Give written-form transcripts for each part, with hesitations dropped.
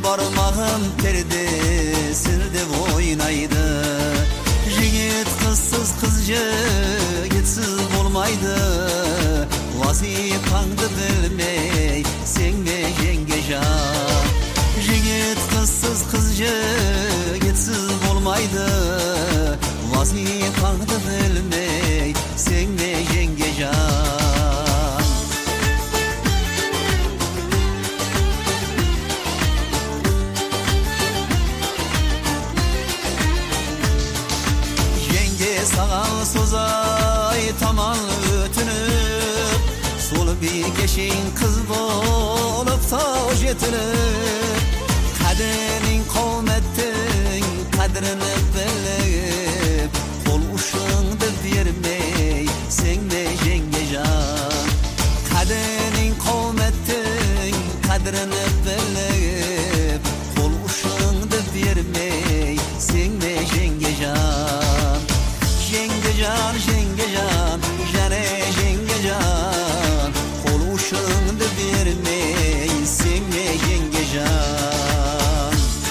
barmağım perdesinde oynaydı. Jigit kızsız kızcı gitsiz olmaydı. Vazifangdı bilmey sen mi yengecan. Jigit kızsız kızcı gitsiz olmaydı. Vazifangdı bilmey sen mi yengecan. Sağa sozay taman ötünüp, sol bir geçin kız bolup taş yetinip. Kaderin kavmettin kadrini belleyip, kol uşağında vermey sen de yengecan. Kaderin kavmettin kadrini belleyip, kol uşağında vermey sen de yengecan. Yengecan, yengecan, jane yengecan, kol uşağında vermey sen de yengecan.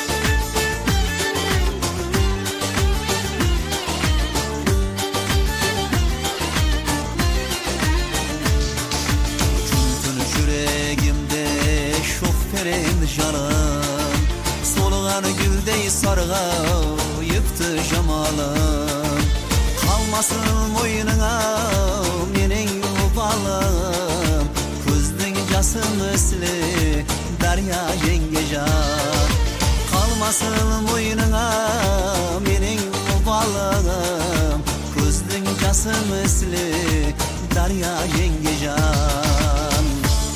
Çünkü yüreğimde şok peren canım, solğan güldey sarğayıptı jamalım. Kalmasın moynuna mening balım, ko'zning jasi misli daryo yengejan. Kalmasın moynuna mening balım, ko'zning jasi misli daryo yengejan.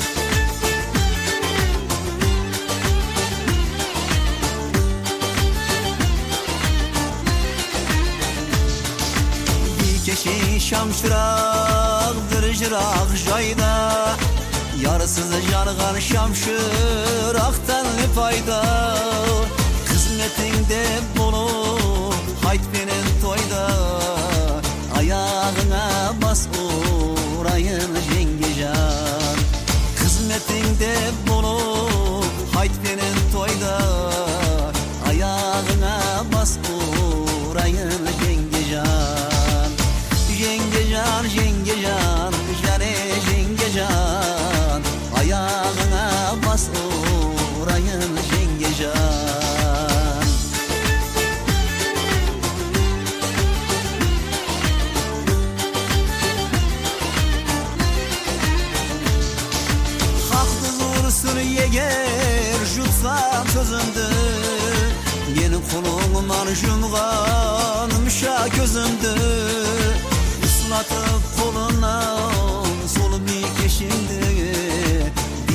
Keşi şamşırak bir jırak jayda, yarsız jargan şamşıraktan ne fayda. Hizmetinde bulup hayt benim toyda, ayağına bas uğrayın yengecan. Hizmetinde bulup hayt benim toyda, ayağına bas uğrayın yengecan. Yengecan, yengecan, jane yengecan, ayağına bas uğrayın yengecan. Hakkı zorsun yeger jutsam sözümdü, benim kolumdan jumğanım şa gözümdü. Islatıp kolundan sol bir keşindi,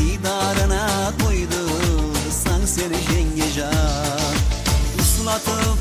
didarına koydu san seni yengecan. Islatıp